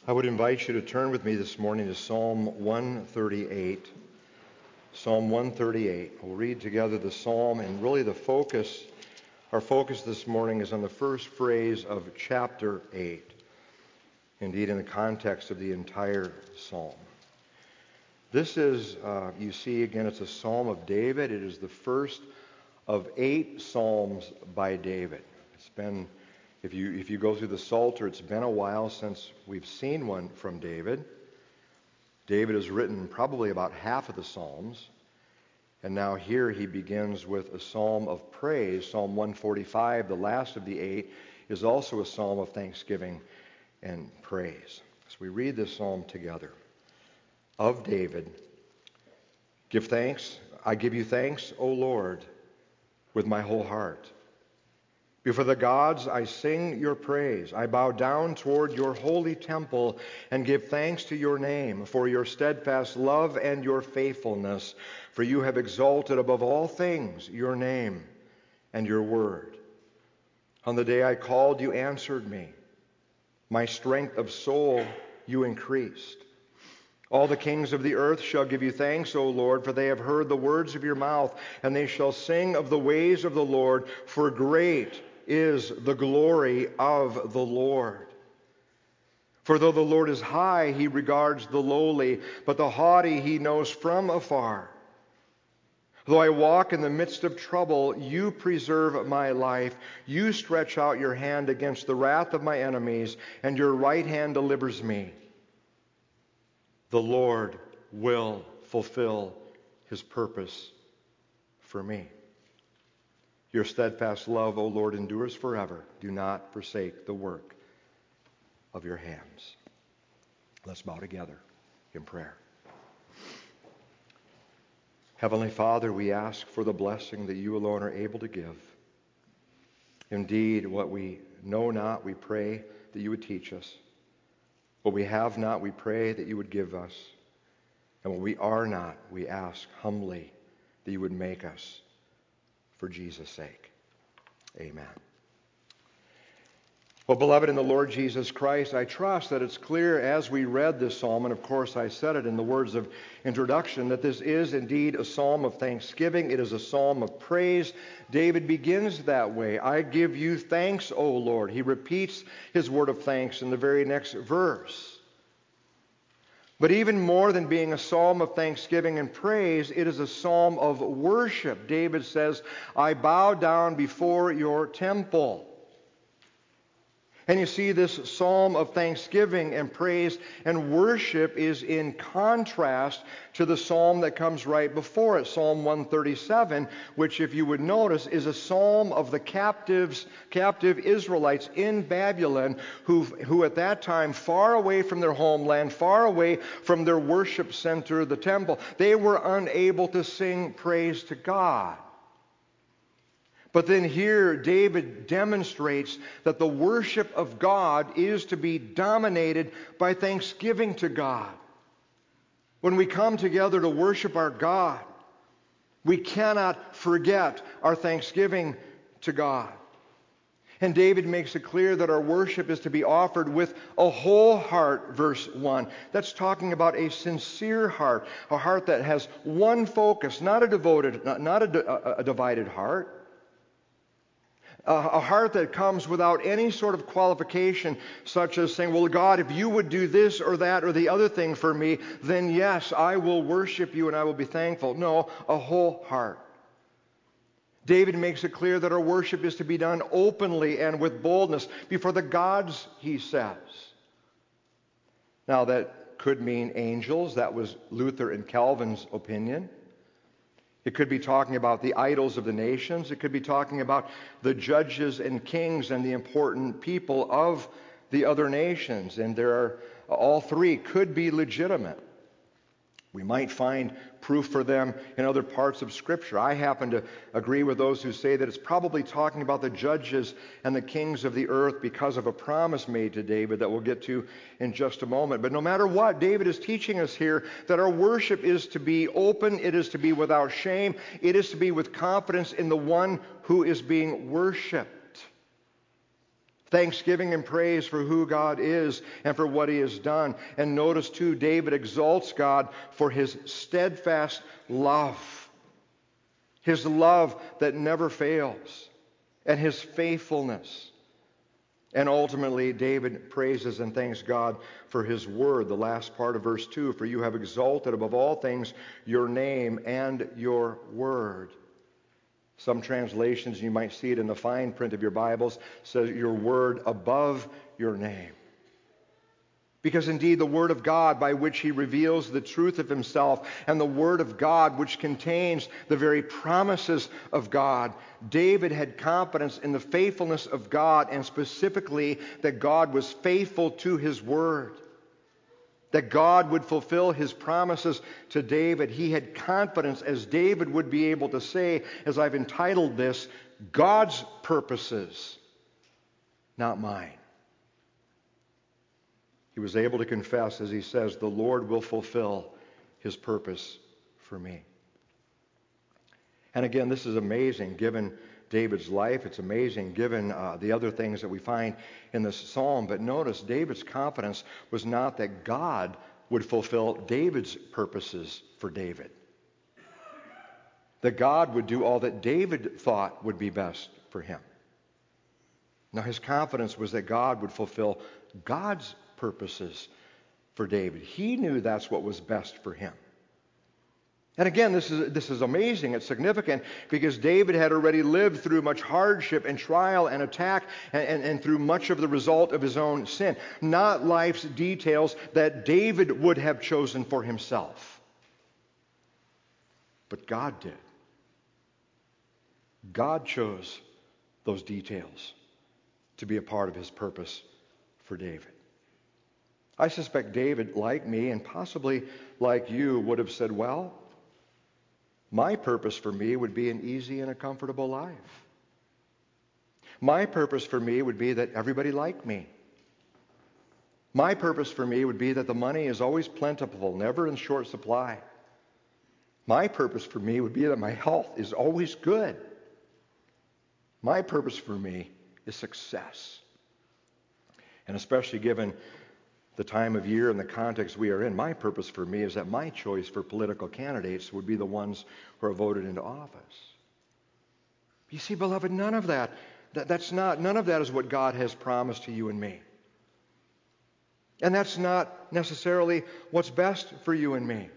I would invite you to turn with me this morning to Psalm 138. Psalm 138. We'll read together the psalm, and really our focus this morning is on the first phrase of chapter 8. Indeed, in the context of the entire psalm. This is, you see again, it's a psalm of David. It is the first of 8 psalms by David. It's been, if you go through the Psalter, it's been a while since we've seen one from David. David has written probably about half of the Psalms. And now here he begins with a psalm of praise. Psalm 145, the last of the 8, is also a psalm of thanksgiving and praise. So we read this psalm together. Of David, give thanks. I give you thanks, O Lord, with my whole heart. Before the gods I sing your praise. I bow down toward your holy temple and give thanks to your name for your steadfast love and your faithfulness. For you have exalted above all things your name and your word. On the day I called, you answered me. My strength of soul you increased. All the kings of the earth shall give you thanks, O Lord, for they have heard the words of your mouth, and they shall sing of the ways of the Lord, for great is the glory of the Lord. For though the Lord is high, he regards the lowly, but the haughty he knows from afar. Though I walk in the midst of trouble, you preserve my life. You stretch out your hand against the wrath of my enemies, and your right hand delivers me. The Lord will fulfill his purpose for me. Your steadfast love, O Lord, endures forever. Do not forsake the work of your hands. Let's bow together in prayer. Heavenly Father, we ask for the blessing that you alone are able to give. Indeed, what we know not, we pray that you would teach us. What we have not, we pray that you would give us. And what we are not, we ask humbly that you would make us for Jesus' sake. Amen. Well, beloved in the Lord Jesus Christ, I trust that it's clear as we read this psalm, and of course I said it in the words of introduction, that this is indeed a psalm of thanksgiving. It is a psalm of praise. David begins that way. I give you thanks, O Lord. He repeats his word of thanks in the very next verse. But even more than being a psalm of thanksgiving and praise, it is a psalm of worship. David says, I bow down before your temple. And you see, this psalm of thanksgiving and praise and worship is in contrast to the psalm that comes right before it, Psalm 137, which, if you would notice, is a psalm of the captive Israelites in Babylon who at that time, far away from their homeland, far away from their worship center, the temple, they were unable to sing praise to God. But then here, David demonstrates that the worship of God is to be dominated by thanksgiving to God. When we come together to worship our God, we cannot forget our thanksgiving to God. And David makes it clear that our worship is to be offered with a whole heart, verse 1. That's talking about a sincere heart, a heart that has one focus, not a divided heart. A heart that comes without any sort of qualification, such as saying, well, God, if you would do this or that or the other thing for me, then yes, I will worship you and I will be thankful. No, a whole heart. David makes it clear that our worship is to be done openly and with boldness before the gods, he says. Now, that could mean angels. That was Luther and Calvin's opinion. It could be talking about the idols of the nations. It could be talking about the judges and kings and the important people of the other nations. And all three could be legitimate. We might find proof for them in other parts of Scripture. I happen to agree with those who say that it's probably talking about the judges and the kings of the earth because of a promise made to David that we'll get to in just a moment. But no matter what, David is teaching us here that our worship is to be open, it is to be without shame, it is to be with confidence in the one who is being worshipped. Thanksgiving and praise for who God is and for what He has done. And notice too, David exalts God for His steadfast love. His love that never fails. And His faithfulness. And ultimately, David praises and thanks God for His word. The last part of verse 2, for you have exalted above all things your name and your word. Some translations, you might see it in the fine print of your Bibles, says your word above your name. Because indeed the Word of God by which He reveals the truth of Himself, and the Word of God which contains the very promises of God, David had confidence in the faithfulness of God, and specifically that God was faithful to His Word. That God would fulfill His promises to David. He had confidence, as David would be able to say, as I've entitled this, God's purposes, not mine. He was able to confess, as he says, the Lord will fulfill His purpose for me. And again, this is amazing given David's life. It's amazing given the other things that we find in this psalm. But notice, David's confidence was not that God would fulfill David's purposes for David. That God would do all that David thought would be best for him. Now, his confidence was that God would fulfill God's purposes for David. He knew that's what was best for him. And again, this is amazing. It's significant because David had already lived through much hardship and trial and attack and through much of the result of his own sin. Not life's details that David would have chosen for himself. But God did. God chose those details to be a part of His purpose for David. I suspect David, like me, and possibly like you, would have said, well, my purpose for me would be an easy and a comfortable life. My purpose for me would be that everybody liked me. My purpose for me would be that the money is always plentiful, never in short supply. My purpose for me would be that my health is always good. My purpose for me is success. And especially given the time of year and the context we are in, my purpose for me is that my choice for political candidates would be the ones who are voted into office. You see, beloved, none of that is what God has promised to you and me. And that's not necessarily what's best for you and me.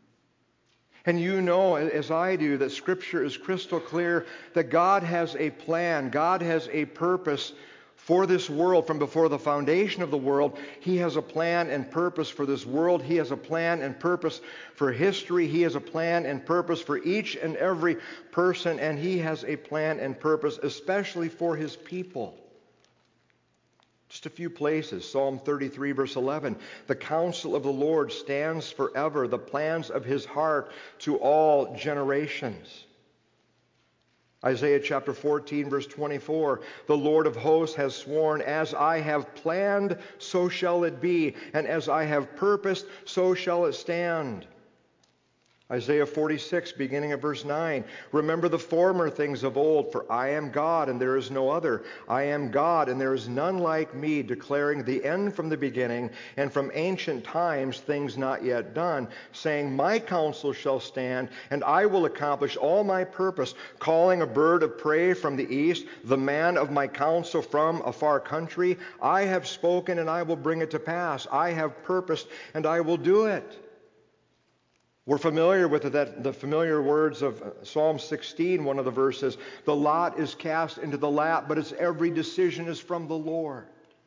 And you know, as I do, that Scripture is crystal clear that God has a plan, God has a purpose for this world from before the foundation of the world. He has a plan and purpose for this world. He has a plan and purpose for history. He has a plan and purpose for each and every person, and He has a plan and purpose especially for His people. Just a few places. Psalm 33, verse 11. The counsel of the Lord stands forever, the plans of His heart to all generations. Isaiah chapter 14, verse 24. The Lord of hosts has sworn, as I have planned, so shall it be, and as I have purposed, so shall it stand. Isaiah 46, beginning at verse 9. Remember the former things of old, for I am God and there is no other. I am God and there is none like me, declaring the end from the beginning, and from ancient times things not yet done, saying, my counsel shall stand, and I will accomplish all my purpose, calling a bird of prey from the east, the man of my counsel from a far country. I have spoken and I will bring it to pass. I have purposed and I will do it. We're familiar with the familiar words of Psalm 16, one of the verses. The lot is cast into the lap, but its every decision is from the Lord.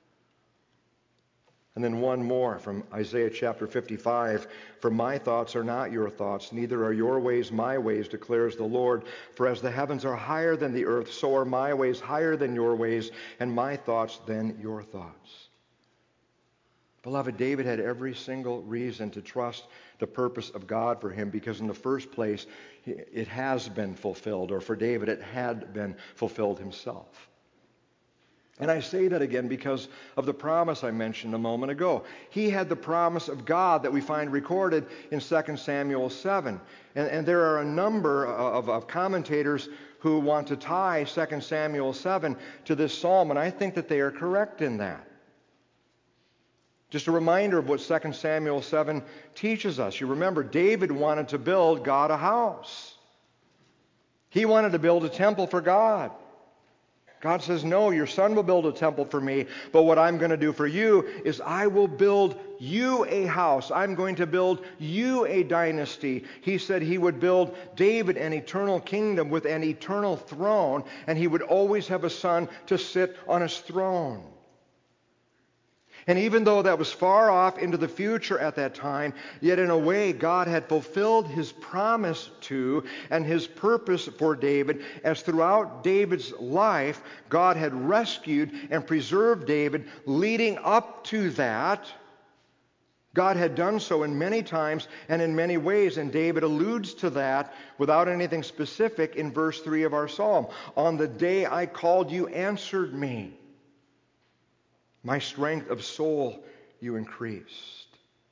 And then one more from Isaiah chapter 55. For my thoughts are not your thoughts, neither are your ways my ways, declares the Lord. For as the heavens are higher than the earth, so are my ways higher than your ways, and my thoughts than your thoughts. Beloved, David had every single reason to trust the purpose of God for him, because in the first place, it has been fulfilled, or for David, it had been fulfilled himself. And I say that again because of the promise I mentioned a moment ago. He had the promise of God that we find recorded in 2 Samuel 7. And there are a number of commentators who want to tie 2 Samuel 7 to this psalm, and I think that they are correct in that. Just a reminder of what 2 Samuel 7 teaches us. You remember, David wanted to build God a house. He wanted to build a temple for God. God says, no, your son will build a temple for me, but what I'm going to do for you is I will build you a house. I'm going to build you a dynasty. He said he would build David an eternal kingdom with an eternal throne, and he would always have a son to sit on his throne. And even though that was far off into the future at that time, yet in a way God had fulfilled his promise to and his purpose for David, as throughout David's life, God had rescued and preserved David leading up to that. God had done so in many times and in many ways, and David alludes to that without anything specific in verse 3 of our psalm. On the day I called, you answered me. My strength of soul you increased.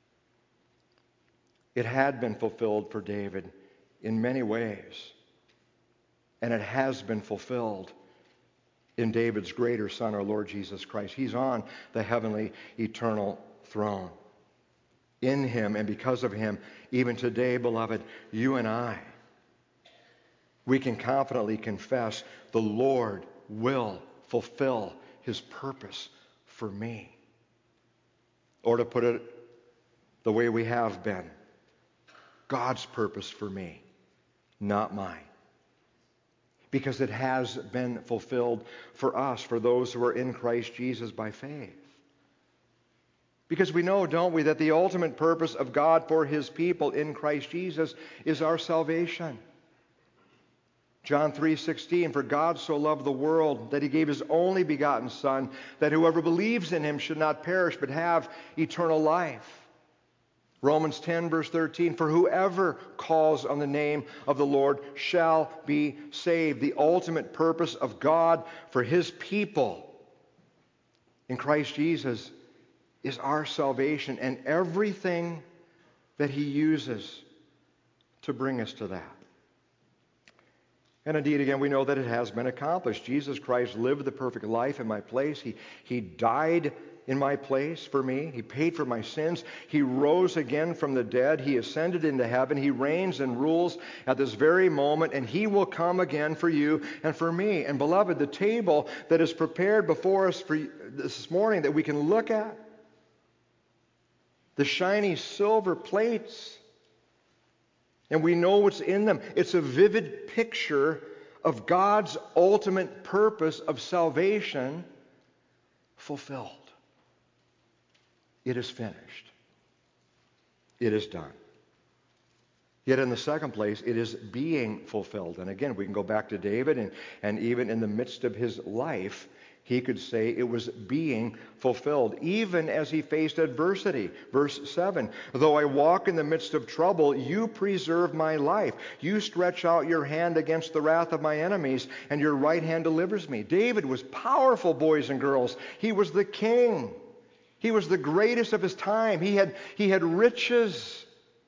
It had been fulfilled for David in many ways. And it has been fulfilled in David's greater Son, our Lord Jesus Christ. He's on the heavenly eternal throne. In him and because of him, even today, beloved, you and I, we can confidently confess the Lord will fulfill his purpose for me. Or to put it the way we have been, God's purpose for me, not mine. Because it has been fulfilled for us, for those who are in Christ Jesus by faith. Because we know, don't we, that the ultimate purpose of God for his people in Christ Jesus is our salvation. John 3:16, for God so loved the world that he gave his only begotten Son, that whoever believes in him should not perish but have eternal life. Romans 10 verse 13, for whoever calls on the name of the Lord shall be saved. The ultimate purpose of God for his people in Christ Jesus is our salvation and everything that he uses to bring us to that. And indeed, again, we know that it has been accomplished. Jesus Christ lived the perfect life in my place. He died in my place for me. He paid for my sins. He rose again from the dead. He ascended into heaven. He reigns and rules at this very moment, and he will come again for you and for me. And beloved, the table that is prepared before us for this morning that we can look at, the shiny silver plates, and we know what's in them. It's a vivid picture of God's ultimate purpose of salvation fulfilled. It is finished. It is done. Yet in the second place, it is being fulfilled. And again, we can go back to David, and even in the midst of his life, he could say it was being fulfilled, even as he faced adversity. Verse 7, though I walk in the midst of trouble, you preserve my life. You stretch out your hand against the wrath of my enemies, and your right hand delivers me. David was powerful, boys and girls. He was the king. He was the greatest of his time. He had riches.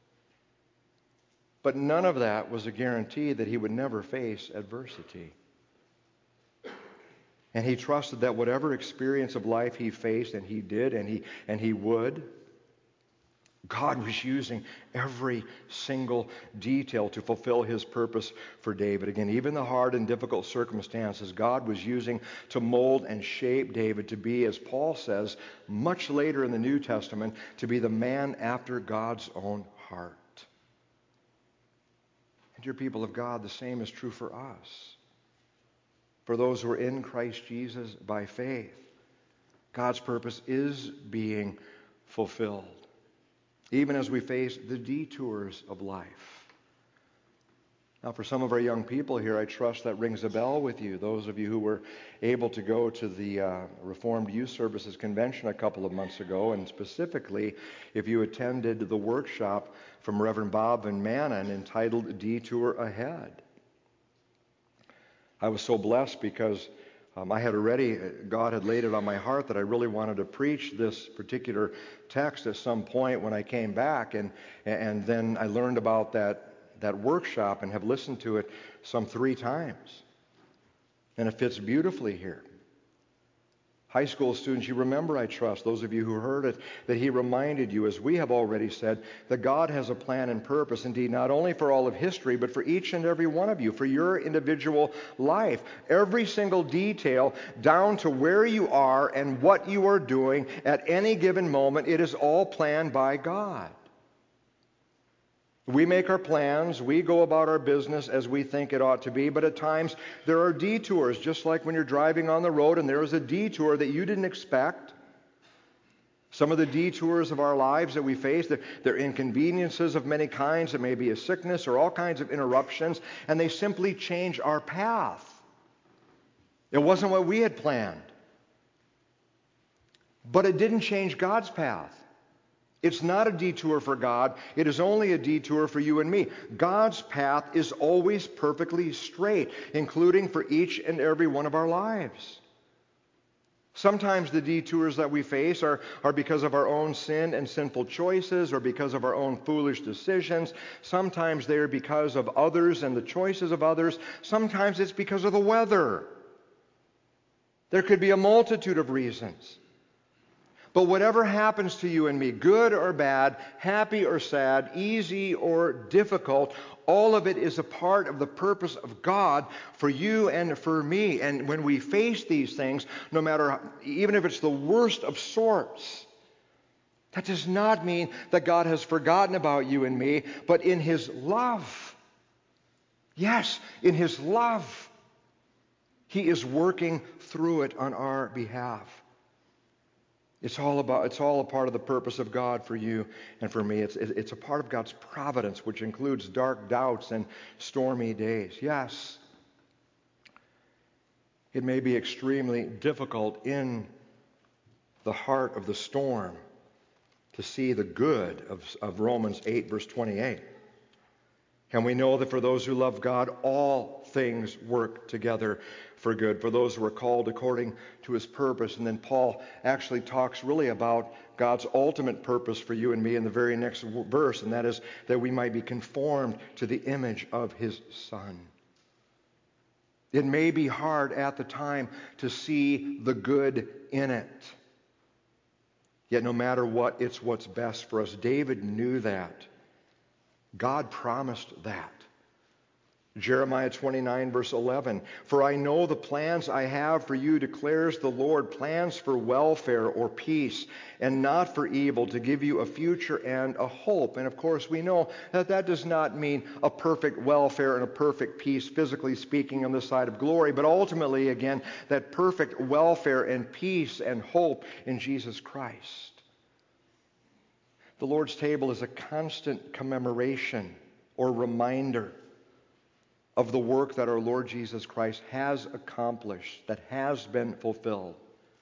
But none of that was a guarantee that he would never face adversity. And he trusted that whatever experience of life he faced, and he did, and he would, God was using every single detail to fulfill his purpose for David. Again, even the hard and difficult circumstances God was using to mold and shape David to be, as Paul says much later in the New Testament, to be the man after God's own heart. And dear people of God, the same is true for us. For those who are in Christ Jesus by faith, God's purpose is being fulfilled, even as we face the detours of life. Now, for some of our young people here, I trust that rings a bell with you. Those of you who were able to go to the Reformed Youth Services Convention a couple of months ago, and specifically if you attended the workshop from Reverend Bob Van Manen entitled Detour Ahead. I was so blessed because God had laid it on my heart that I really wanted to preach this particular text at some point when I came back, and then I learned about that workshop and have listened to it some 3 times. And it fits beautifully here. High school students, you remember, I trust, those of you who heard it, that he reminded you, as we have already said, that God has a plan and purpose, indeed, not only for all of history, but for each and every one of you, for your individual life. Every single detail, down to where you are and what you are doing at any given moment, it is all planned by God. We make our plans, we go about our business as we think it ought to be, but at times there are detours, just like when you're driving on the road and there is a detour that you didn't expect. Some of the detours of our lives that we face, they're inconveniences of many kinds. It may be a sickness or all kinds of interruptions, and they simply change our path. It wasn't what we had planned. But it didn't change God's path. It's not a detour for God. It is only a detour for you and me. God's path is always perfectly straight, including for each and every one of our lives. Sometimes the detours that we face are because of our own sin and sinful choices, or because of our own foolish decisions. Sometimes they are because of others and the choices of others. Sometimes it's because of the weather. There could be a multitude of reasons. But whatever happens to you and me, good or bad, happy or sad, easy or difficult, all of it is a part of the purpose of God for you and for me. And when we face these things, no matter, even if it's the worst of sorts, that does not mean that God has forgotten about you and me, but in His love, yes, in His love, He is working through it on our behalf. It's all a part of the purpose of God for you and for me. It's a part of God's providence, which includes dark doubts and stormy days. Yes, it may be extremely difficult in the heart of the storm to see the good of Romans 8, verse 28. And we know that for those who love God, all things work together for good, for those who are called according to His purpose. And then Paul actually talks really about God's ultimate purpose for you and me in the very next verse, and that is that we might be conformed to the image of His Son. It may be hard at the time to see the good in it. Yet no matter what, it's what's best for us. David knew that. God promised that. Jeremiah 29, verse 11, "For I know the plans I have for you, declares the Lord, plans for welfare or peace, and not for evil, to give you a future and a hope." And of course, we know that that does not mean a perfect welfare and a perfect peace, physically speaking, on the side of glory, but ultimately, again, that perfect welfare and peace and hope in Jesus Christ. The Lord's table is a constant commemoration or reminder of the work that our Lord Jesus Christ has accomplished, that has been fulfilled.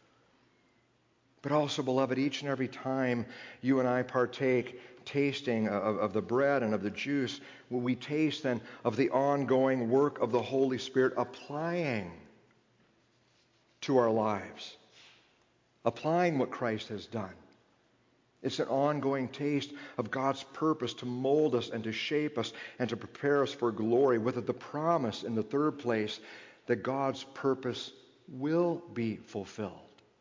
But also, beloved, each and every time you and I partake, tasting of the bread and of the juice, we taste then of the ongoing work of the Holy Spirit applying to our lives, applying what Christ has done. It's an ongoing taste of God's purpose to mold us and to shape us and to prepare us for glory, with the promise in the third place that God's purpose will be fulfilled.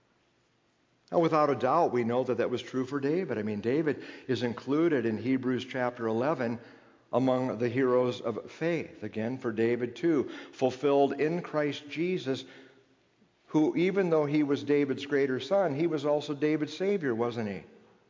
Now, without a doubt, we know that that was true for David. I mean, David is included in Hebrews chapter 11 among the heroes of faith. Again, for David too, fulfilled in Christ Jesus, who, even though he was David's greater son, he was also David's Savior, wasn't he?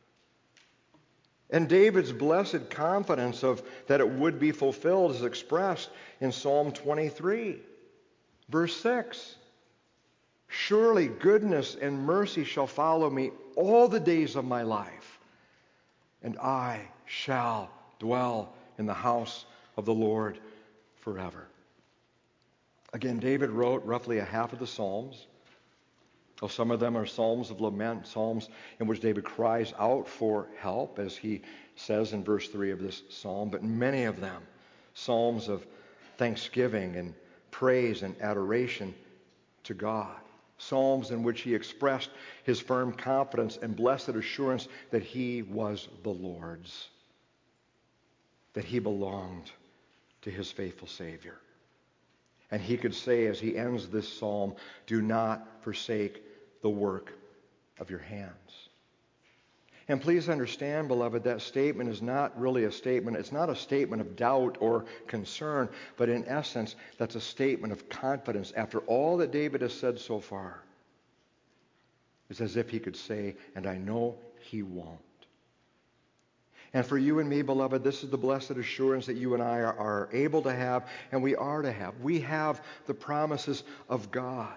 And David's blessed confidence of that it would be fulfilled is expressed in Psalm 23, verse 6. "Surely goodness and mercy shall follow me all the days of my life, and I shall dwell in the house of the Lord forever." Again, David wrote roughly a half of the Psalms. Well, some of them are psalms of lament, psalms in which David cries out for help, as he says in verse 3 of this psalm, but many of them, psalms of thanksgiving and praise and adoration to God. Psalms in which he expressed his firm confidence and blessed assurance that he was the Lord's, that he belonged to his faithful Savior. And he could say as he ends this psalm, do not forsake the work of your hands. And please understand, beloved, that statement is not really a statement. It's not a statement of doubt or concern, but in essence, that's a statement of confidence. After all that David has said so far, it's as if he could say, and I know he won't. And for you and me, beloved, this is the blessed assurance that you and I are able to have, and we are to have. We have the promises of God.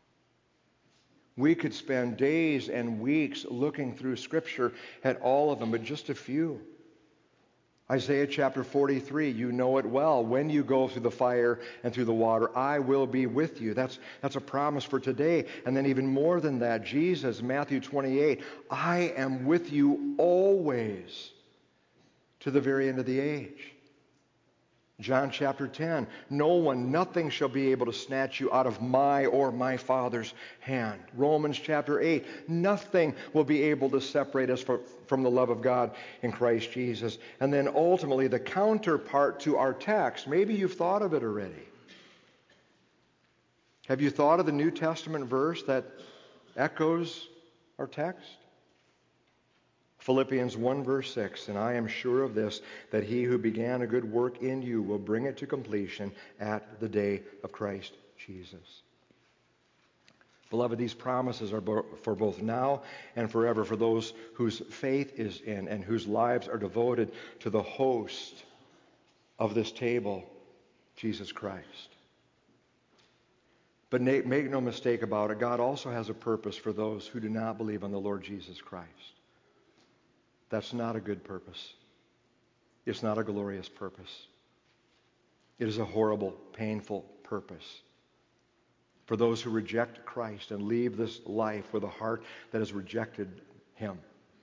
We could spend days and weeks looking through Scripture at all of them, but just a few. Isaiah chapter 43, you know it well. When you go through the fire and through the water, I will be with you. That's a promise for today. And then even more than that, Jesus, Matthew 28, I am with you always to the very end of the age. John chapter 10, nothing shall be able to snatch you out of my or my Father's hand. Romans chapter 8, nothing will be able to separate us from the love of God in Christ Jesus. And then ultimately the counterpart to our text, maybe you've thought of it already. Have you thought of the New Testament verse that echoes our text? Philippians 1 verse 6, and I am sure of this, that he who began a good work in you will bring it to completion at the day of Christ Jesus. Beloved, these promises are for both now and forever, for those whose faith is in and whose lives are devoted to the host of this table, Jesus Christ. But make no mistake about it, God also has a purpose for those who do not believe on the Lord Jesus Christ. That's not a good purpose. It's not a glorious purpose. It is a horrible, painful purpose. For those who reject Christ and leave this life with a heart that has rejected him,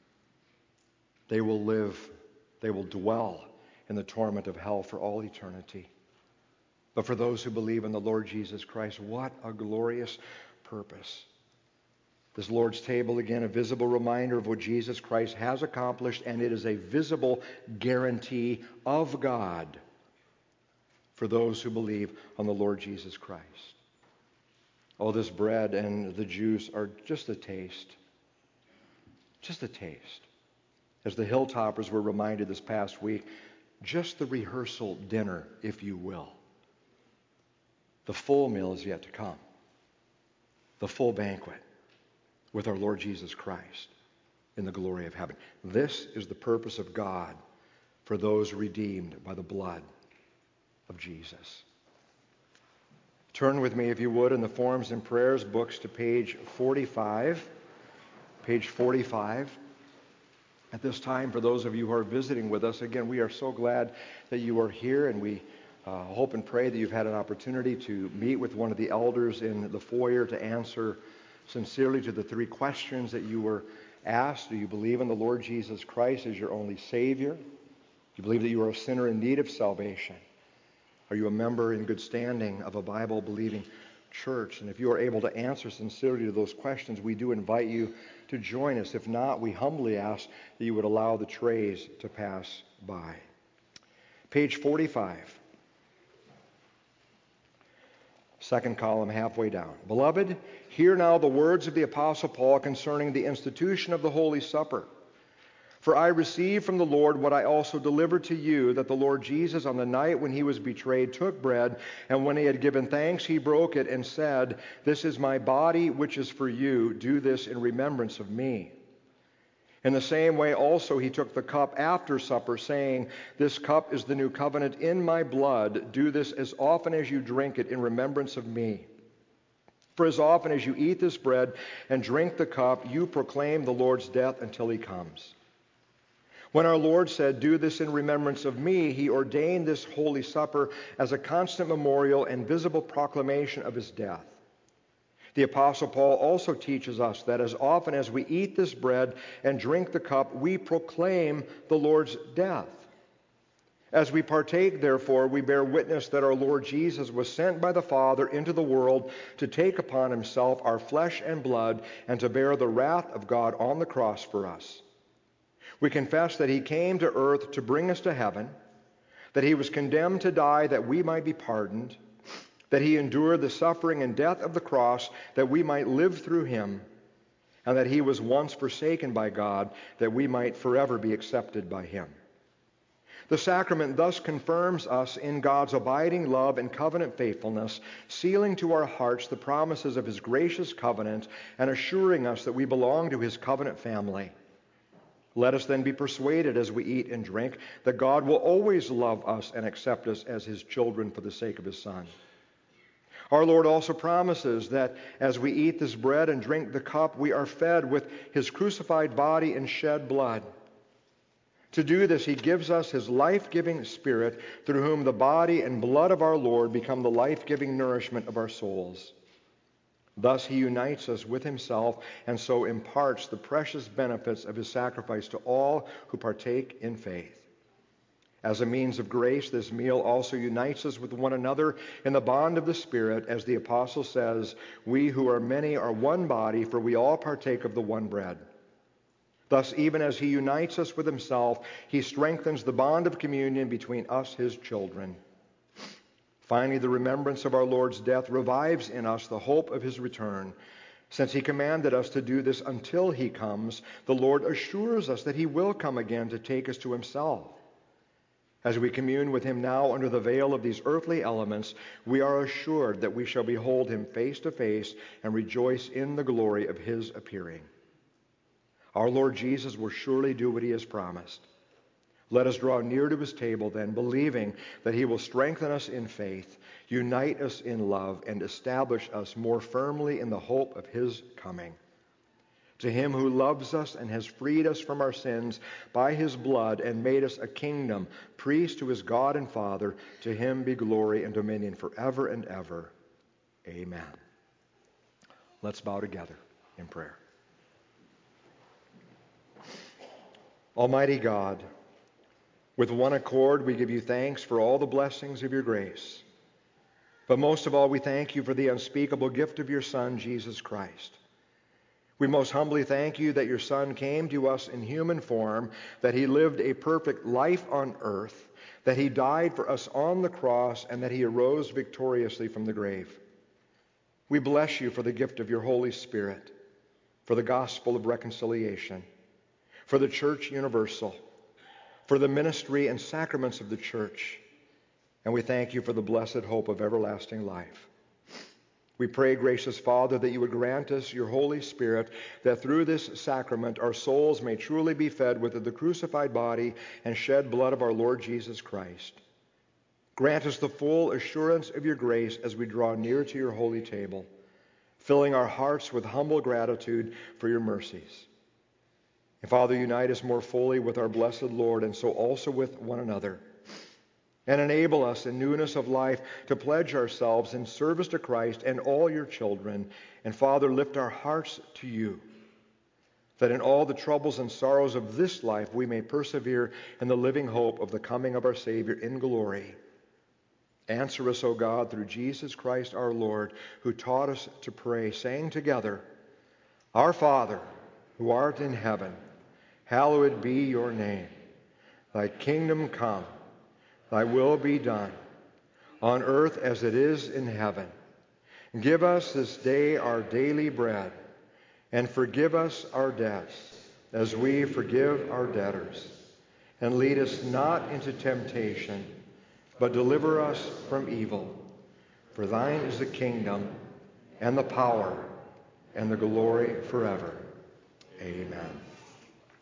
they will dwell in the torment of hell for all eternity. But for those who believe in the Lord Jesus Christ, what a glorious purpose. This Lord's table, again, a visible reminder of what Jesus Christ has accomplished, and it is a visible guarantee of God for those who believe on the Lord Jesus Christ. Oh, this bread and the juice are just a taste. Just a taste. As the Hilltoppers were reminded this past week, just the rehearsal dinner, if you will. The full meal is yet to come. The full banquet with our Lord Jesus Christ in the glory of heaven. This is the purpose of God for those redeemed by the blood of Jesus. Turn with me, if you would, in the Forms and Prayers books to page 45. Page 45. At this time, for those of you who are visiting with us, again, we are so glad that you are here, and we hope and pray that you've had an opportunity to meet with one of the elders in the foyer to answer sincerely to the three questions that you were asked. Do you believe in the Lord Jesus Christ as your only Savior? Do you believe that you are a sinner in need of salvation? Are you a member in good standing of a Bible-believing church? And if you are able to answer sincerely to those questions, we do invite you to join us. If not, we humbly ask that you would allow the trays to pass by. Page 45. Second column, halfway down. Beloved, hear now the words of the Apostle Paul concerning the institution of the Holy Supper. For I received from the Lord what I also delivered to you, that the Lord Jesus, on the night when he was betrayed, took bread, and when he had given thanks, he broke it and said, This is my body, which is for you. Do this in remembrance of me. In the same way also he took the cup after supper, saying, This cup is the new covenant in my blood. Do this as often as you drink it in remembrance of me. For as often as you eat this bread and drink the cup, you proclaim the Lord's death until he comes. When our Lord said, Do this in remembrance of me, he ordained this holy supper as a constant memorial and visible proclamation of his death. The Apostle Paul also teaches us that as often as we eat this bread and drink the cup, we proclaim the Lord's death. As we partake, therefore, we bear witness that our Lord Jesus was sent by the Father into the world to take upon himself our flesh and blood and to bear the wrath of God on the cross for us. We confess that he came to earth to bring us to heaven, that he was condemned to die that we might be pardoned, that he endured the suffering and death of the cross that we might live through him, and that he was once forsaken by God that we might forever be accepted by him. The sacrament thus confirms us in God's abiding love and covenant faithfulness, sealing to our hearts the promises of his gracious covenant and assuring us that we belong to his covenant family. Let us then be persuaded as we eat and drink that God will always love us and accept us as his children for the sake of his Son. Our Lord also promises that as we eat this bread and drink the cup, we are fed with his crucified body and shed blood. To do this, he gives us his life-giving Spirit, through whom the body and blood of our Lord become the life-giving nourishment of our souls. Thus he unites us with himself and so imparts the precious benefits of his sacrifice to all who partake in faith. As a means of grace, this meal also unites us with one another in the bond of the Spirit, as the apostle says, "We who are many are one body, for we all partake of the one bread." Thus, even as he unites us with himself, he strengthens the bond of communion between us, his children. Finally, the remembrance of our Lord's death revives in us the hope of his return. Since he commanded us to do this until he comes, the Lord assures us that he will come again to take us to himself. As we commune with him now under the veil of these earthly elements, we are assured that we shall behold him face to face and rejoice in the glory of his appearing. Our Lord Jesus will surely do what he has promised. Let us draw near to his table then, believing that he will strengthen us in faith, unite us in love, and establish us more firmly in the hope of his coming. To him who loves us and has freed us from our sins by his blood and made us a kingdom, priest to his God and Father, to him be glory and dominion forever and ever. Amen. Let's bow together in prayer. Almighty God, with one accord we give you thanks for all the blessings of your grace. But most of all, we thank you for the unspeakable gift of your Son, Jesus Christ. We most humbly thank you that your Son came to us in human form, that he lived a perfect life on earth, that he died for us on the cross, and that he arose victoriously from the grave. We bless you for the gift of your Holy Spirit, for the gospel of reconciliation, for the Church Universal, for the ministry and sacraments of the Church, and we thank you for the blessed hope of everlasting life. We pray, gracious Father, that you would grant us your Holy Spirit, that through this sacrament our souls may truly be fed with the crucified body and shed blood of our Lord Jesus Christ. Grant us the full assurance of your grace as we draw near to your holy table, filling our hearts with humble gratitude for your mercies. And Father, unite us more fully with our blessed Lord, and so also with one another. And enable us in newness of life to pledge ourselves in service to Christ and all your children. And Father, lift our hearts to you, that in all the troubles and sorrows of this life we may persevere in the living hope of the coming of our Savior in glory. Answer us, O God, through Jesus Christ our Lord, who taught us to pray, saying together, Our Father, who art in heaven, hallowed be your name. Thy kingdom come, thy will be done, on earth as it is in heaven. Give us this day our daily bread, and forgive us our debts, as we forgive our debtors. And lead us not into temptation, but deliver us from evil. For thine is the kingdom, and the power, and the glory forever. Amen.